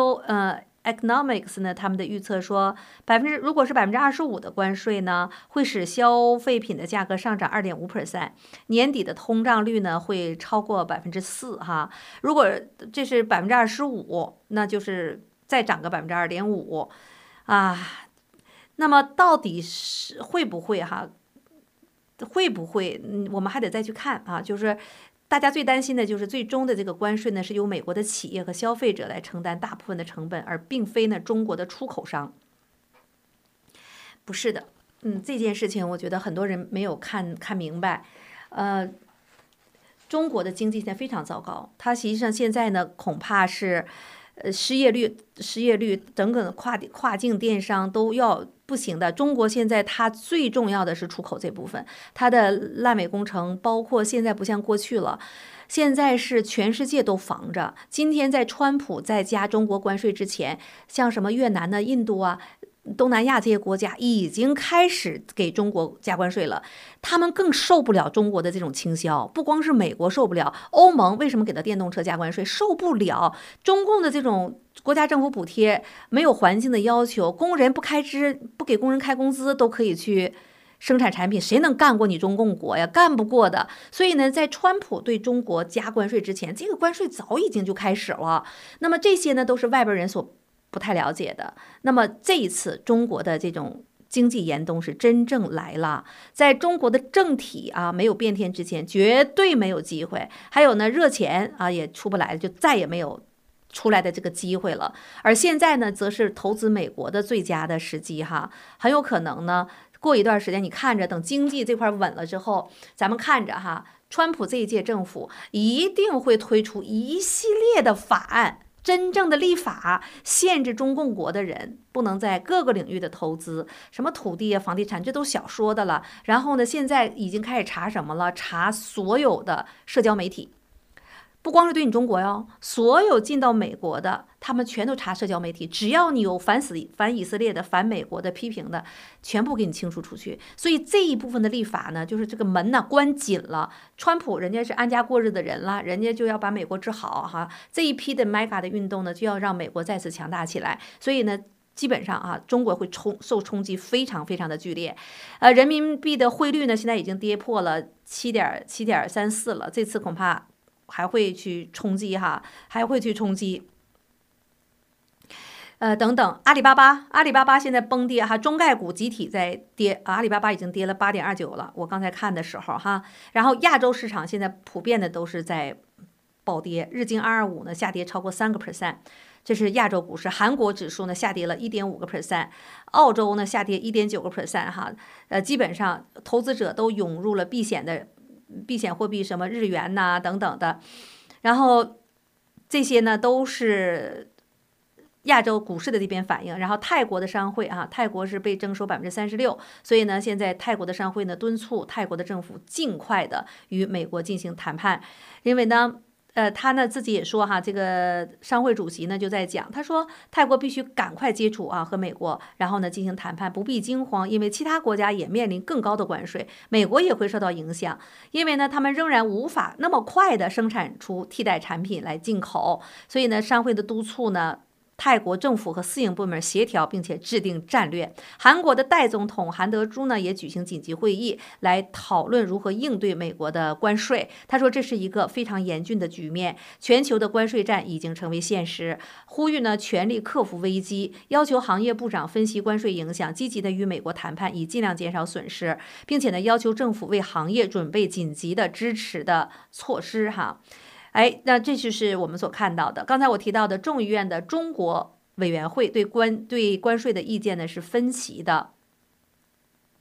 Economics 呢，他们的预测说如果是25%的关税呢，会使消费品的价格上涨2.5%，年底的通胀率呢会超过4%哈。如果这是25%，那就是再涨个2.5%啊。那么到底是会不会哈？会不会？我们还得再去看啊。就是大家最担心的就是最终的这个关税呢，是由美国的企业和消费者来承担大部分的成本，而并非呢中国的出口商。不是的，这件事情我觉得很多人没有看明白。中国的经济现在非常糟糕，它实际上现在呢恐怕是。失业率等等跨境电商都要不行的。中国现在它最重要的是出口这部分，它的烂尾工程，包括现在不像过去了，现在是全世界都防着。今天在川普在加中国关税之前，像什么越南呢、印度啊、东南亚这些国家已经开始给中国加关税了，他们更受不了中国的这种倾销。不光是美国受不了，欧盟为什么给到电动车加关税？受不了中共的这种国家政府补贴，没有环境的要求，工人不给工人开工资都可以去生产产品，谁能干过你中共国呀？干不过的。所以呢，在川普对中国加关税之前，这个关税早已经就开始了。那么这些呢，都是外边人所不太了解的。那么这一次中国的这种经济严冬是真正来了，在中国的政体啊没有变天之前，绝对没有机会。还有呢，热钱啊也出不来了，就再也没有出来的这个机会了。而现在呢，则是投资美国的最佳的时机哈，很有可能呢，过一段时间你看着，等经济这块稳了之后，咱们看着哈，川普这一届政府一定会推出一系列的法案。真正的立法限制中共国的人不能在各个领域的投资，什么土地啊、房地产，这都小说的了。然后呢，现在已经开始查什么了？查所有的社交媒体，不光是对你中国哟，所有进到美国的，他们全都查社交媒体，只要你有反以色列的、反美国的批评的，全部给你清除出去。所以这一部分的立法呢，就是这个门呢关紧了。川普人家是安家过日的人了，人家就要把美国治好哈。这一批的 MAGA 的运动呢，就要让美国再次强大起来。所以呢，基本上啊，中国会受冲击非常非常的剧烈。人民币的汇率呢，现在已经跌破了7.34了，这次恐怕还会去冲击哈，还会去冲击。等等，阿里巴巴现在崩跌哈，中概股集体在跌，阿里巴巴已经跌了8.29了，我刚才看的时候哈。然后亚洲市场现在普遍的都是在暴跌，日经225呢下跌超过3%，这是亚洲股市。韩国指数呢下跌了1.5%，澳洲呢下跌1.9%哈。基本上投资者都涌入了避险货币，什么日元呐等等的，然后这些呢都是亚洲股市的这边反应。然后泰国的商会啊，泰国是被征收36%，所以呢，现在泰国的商会呢敦促泰国的政府尽快的与美国进行谈判，因为呢。他呢自己也说哈，这个商会主席呢就在讲，他说泰国必须赶快接触啊和美国，然后呢进行谈判，不必惊慌，因为其他国家也面临更高的关税，美国也会受到影响，因为呢他们仍然无法那么快的生产出替代产品来进口，所以呢商会的督促呢。泰国政府和私营部门协调，并且制定战略。韩国的代总统韩德洙呢，也举行紧急会议来讨论如何应对美国的关税。他说这是一个非常严峻的局面，全球的关税战已经成为现实，呼吁呢全力克服危机，要求行业部长分析关税影响，积极的与美国谈判，以尽量减少损失，并且呢要求政府为行业准备紧急的支持的措施哈。那这就是我们所看到的。刚才我提到的众议院的中国委员会对关税的意见呢是分歧的。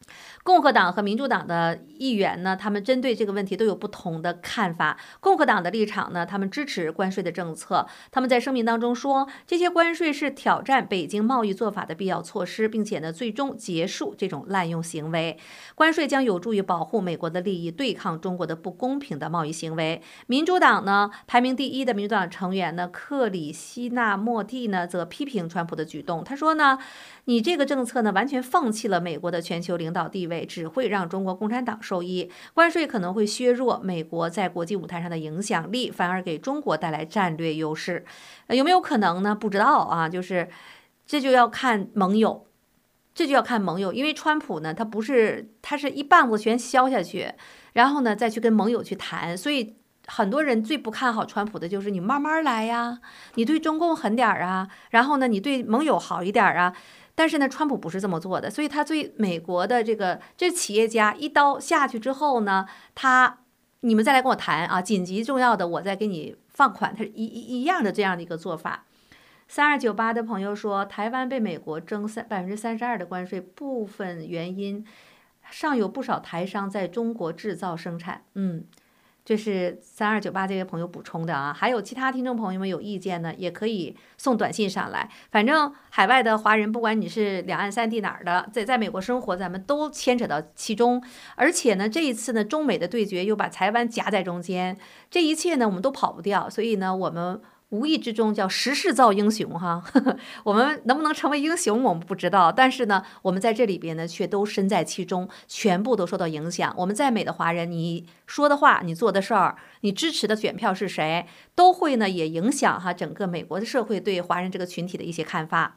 共和党和民主党的议员呢，他们针对这个问题都有不同的看法。共和党的立场呢，他们支持关税的政策。他们在声明当中说，这些关税是挑战北京贸易做法的必要措施，并且呢，最终结束这种滥用行为。关税将有助于保护美国的利益，对抗中国的不公平的贸易行为。民主党呢，排名第1的民主党成员呢，克里希纳莫蒂呢，则批评川普的举动。他说呢，你这个政策呢，完全放弃了美国的全球领导地位，只会让中国共产党受益。关税可能会削弱美国在国际舞台上的影响力，反而给中国带来战略优势。有没有可能呢？不知道啊，这就要看盟友。因为川普呢，他是一棒子全削下去，然后呢再去跟盟友去谈，所以很多人最不看好川普的就是你慢慢来呀，你对中共狠点啊，然后呢你对盟友好一点啊。但是呢，川普不是这么做的，所以他对美国的这企业家一刀下去之后呢，你们再来跟我谈啊，紧急重要的我再给你放款，他是一样的这样的一个做法。3298的朋友说，台湾被美国征32%的关税，部分原因尚有不少台商在中国制造生产。这是3298这位朋友补充的啊。还有其他听众朋友们有意见呢，也可以送短信上来。反正海外的华人，不管你是两岸三地哪儿的，在美国生活，咱们都牵扯到其中。而且呢，这一次呢，中美的对决又把台湾夹在中间，这一切呢，我们都跑不掉。所以呢，我们无意之中叫时势造英雄哈，我们能不能成为英雄我们不知道，但是呢，我们在这里边呢却都身在其中，全部都受到影响。我们在美的华人，你说的话，你做的事儿，你支持的选票是谁，都会呢也影响整个美国的社会对华人这个群体的一些看法。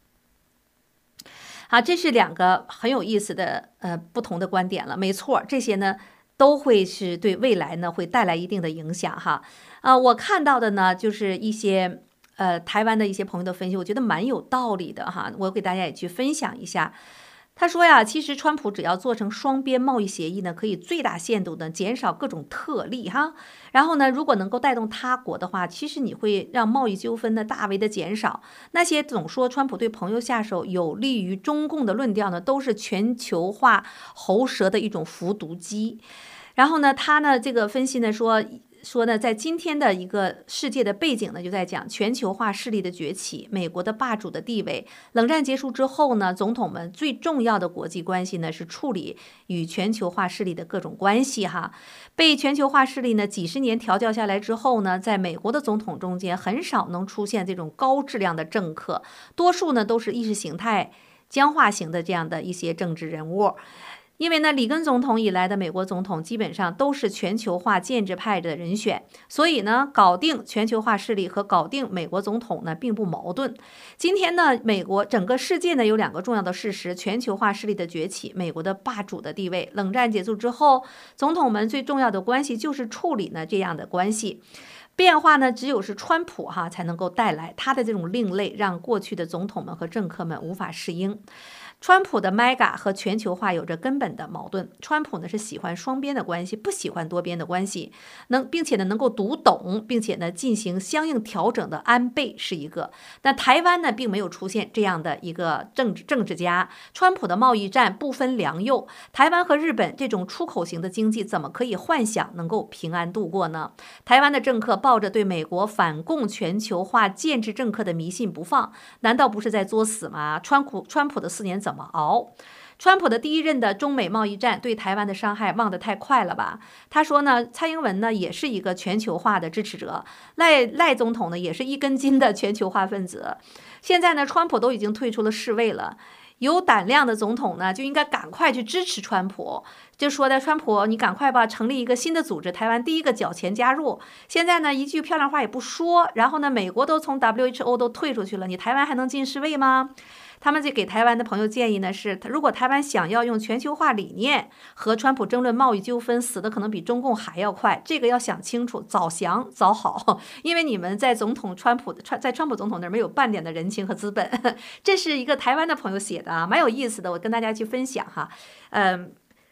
好，这是2个很有意思的不同的观点了，没错，这些呢都会是对未来呢会带来一定的影响哈。我看到的呢就是一些台湾的一些朋友的分析，我觉得蛮有道理的哈，我给大家也去分享一下。他说呀，其实川普只要做成双边贸易协议呢，可以最大限度的减少各种特例哈。然后呢，如果能够带动他国的话，其实你会让贸易纠纷呢大为的减少。那些总说川普对朋友下手有利于中共的论调呢，都是全球化喉舌的一种服毒机。然后呢，他呢这个分析呢说呢，在今天的一个世界的背景呢，就在讲全球化势力的崛起，美国的霸主的地位。冷战结束之后呢，总统们最重要的国际关系呢，是处理与全球化势力的各种关系哈。被全球化势力呢几十年调教下来之后呢，在美国的总统中间很少能出现这种高质量的政客，多数呢都是意识形态僵化型的这样的一些政治人物。因为呢，里根总统以来的美国总统基本上都是全球化建制派的人选，所以呢，搞定全球化势力和搞定美国总统呢并不矛盾。今天呢，美国整个世界呢有2个重要的事实：全球化势力的崛起，美国的霸主的地位。冷战结束之后，总统们最重要的关系就是处理呢这样的关系。变化呢，只有是川普才能够带来他的这种另类，让过去的总统们和政客们无法适应。川普的 MEGA 和全球化有着根本的矛盾。川普呢是喜欢双边的关系，不喜欢多边的关系，并且呢能够读懂，并且呢进行相应调整的安倍是一个。但台湾呢并没有出现这样的一个政治家。川普的贸易战不分良莠，台湾和日本这种出口型的经济怎么可以幻想能够平安度过呢？台湾的政客抱着对美国反共全球化建制政客的迷信不放，难道不是在作死吗？川普的4年怎么熬？川普的第1任的中美贸易战对台湾的伤害忘得太快了吧？他说呢，蔡英文呢也是一个全球化的支持者，赖总统呢也是一根筋的全球化分子。现在呢，川普都已经退出了世卫了。有胆量的总统呢，就应该赶快去支持川普，就说的川普，你赶快吧，成立一个新的组织，台湾第1个缴钱加入。现在呢，一句漂亮话也不说，然后呢，美国都从 WHO 都退出去了，你台湾还能进世卫吗？他们就给台湾的朋友建议呢是，如果台湾想要用全球化理念和川普争论贸易纠纷，死的可能比中共还要快，这个要想清楚，早想早好，因为你们在川普总统那儿没有半点的人情和资本。这是一个台湾的朋友写的啊，蛮有意思的，我跟大家去分享哈。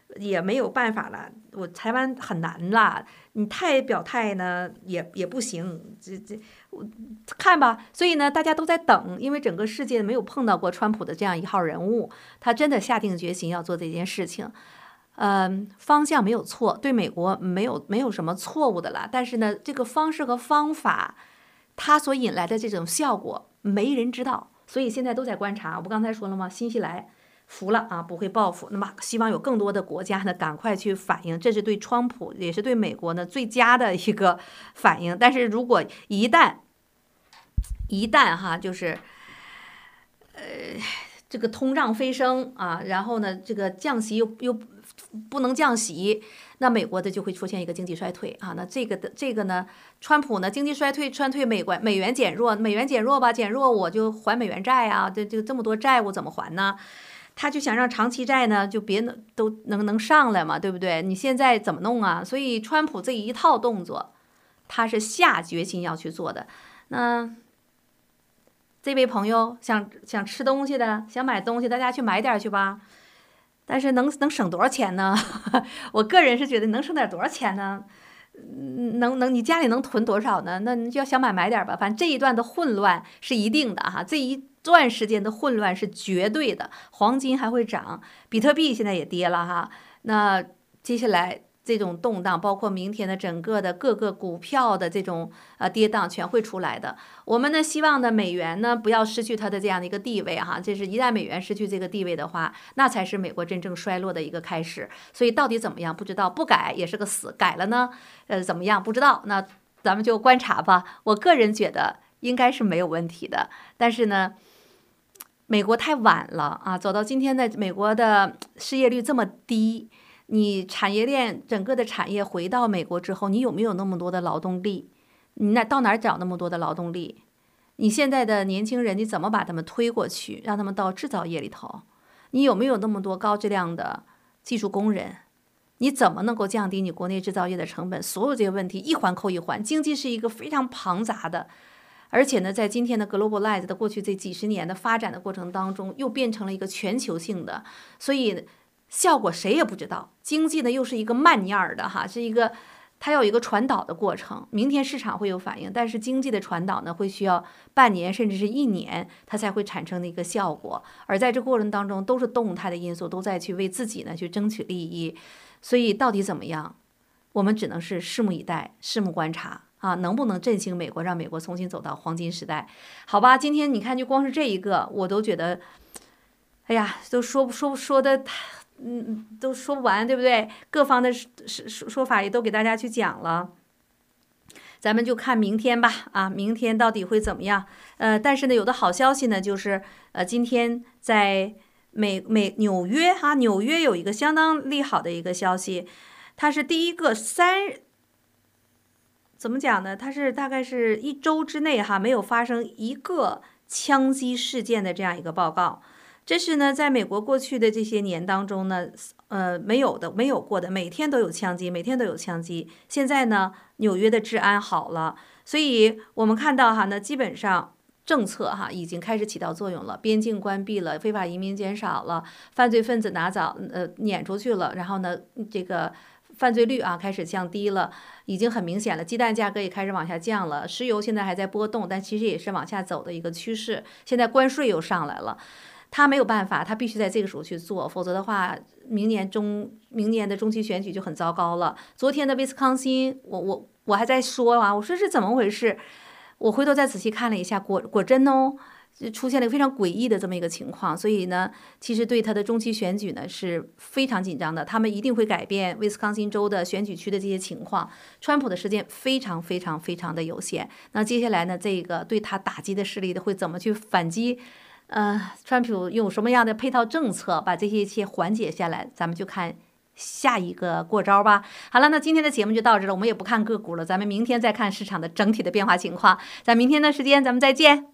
也没有办法了，我台湾很难啦，你太表态呢也不行，我看吧。所以呢，大家都在等，因为整个世界没有碰到过川普的这样一号人物，他真的下定决心要做这件事情。方向没有错，对美国没有什么错误的啦。但是呢，这个方式和方法，它所引来的这种效果，没人知道。所以现在都在观察。我不刚才说了吗？新西兰服了啊，不会报复。那么希望有更多的国家呢，赶快去反应，这是对川普也是对美国呢最佳的一个反应。但是如果一旦哈，就是这个通胀飞升啊，然后呢，这个降息又不能降息，那美国的就会出现一个经济衰退啊。那这个呢，川普呢经济衰退，美元减弱吧，减弱我就还美元债啊，这么多债务怎么还呢？他就想让长期债呢就别都能上来嘛，对不对？你现在怎么弄啊？所以川普这一套动作，他是下决心要去做的。那这位朋友想吃东西的，想买东西，大家去买点去吧。但是能省多少钱呢？我个人是觉得能省点多少钱呢？你家里能囤多少呢？那你就要想买点吧。反正这一段的混乱是一定的哈，这一段时间的混乱是绝对的。黄金还会涨，比特币现在也跌了哈。那接下来这种动荡，包括明天的整个的各个股票的这种跌宕，全会出来的。我们呢希望呢美元呢不要失去它的这样的一个地位哈，这是一旦美元失去这个地位的话，那才是美国真正衰落的一个开始。所以到底怎么样不知道，不改也是个死，改了呢怎么样不知道，那咱们就观察吧。我个人觉得应该是没有问题的，但是呢美国太晚了啊，走到今天的美国的失业率这么低。你产业链整个的产业回到美国之后，你有没有那么多的劳动力？你到哪儿找那么多的劳动力？你现在的年轻人，你怎么把他们推过去，让他们到制造业里头？你有没有那么多高质量的技术工人？你怎么能够降低你国内制造业的成本？所有这些问题一环扣一环，经济是一个非常庞杂的，而且呢，在今天的 globalize 的过去这几十年的发展的过程当中，又变成了一个全球性的，所以效果谁也不知道。经济呢又是一个慢样儿的哈，是一个它要有一个传导的过程。明天市场会有反应，但是经济的传导呢会需要半年甚至是1年，它才会产生的一个效果。而在这过程当中，都是动态的因素，都在去为自己呢去争取利益。所以到底怎么样，我们只能是拭目以待，拭目观察啊，能不能振兴美国，让美国重新走到黄金时代？好吧，今天你看，就光是这一个，我都觉得，哎呀，都说的。都说不完，对不对？各方的说法也都给大家去讲了，咱们就看明天吧。啊，明天到底会怎么样？但是呢，有的好消息呢，就是今天在纽约哈，纽约有一个相当利好的一个消息，它是第一个怎么讲呢？它是大概是1周之内哈没有发生一个枪击事件的这样一个报告。这是呢，在美国过去的这些年当中呢，没有过的，每天都有枪击，现在呢，纽约的治安好了，所以我们看到哈，那基本上政策哈已经开始起到作用了，边境关闭了，非法移民减少了，犯罪分子撵出去了，然后呢，这个犯罪率啊开始降低了，已经很明显了。鸡蛋价格也开始往下降了，石油现在还在波动，但其实也是往下走的一个趋势。现在关税又上来了。他没有办法，他必须在这个时候去做，否则的话，明年的中期选举就很糟糕了。昨天的威斯康辛，我还在说啊，我说是怎么回事？我回头再仔细看了一下，果真哦，出现了非常诡异的这么一个情况。所以呢，其实对他的中期选举呢是非常紧张的，他们一定会改变威斯康辛州的选举区的这些情况。川普的时间非常的有限，那接下来呢，这个对他打击的势力会怎么去反击？川普用什么样的配套政策把这些一切缓解下来，咱们就看下一个过招吧。好了，那今天的节目就到这了，我们也不看个股了，咱们明天再看市场的整体的变化情况。在明天的时间咱们再见。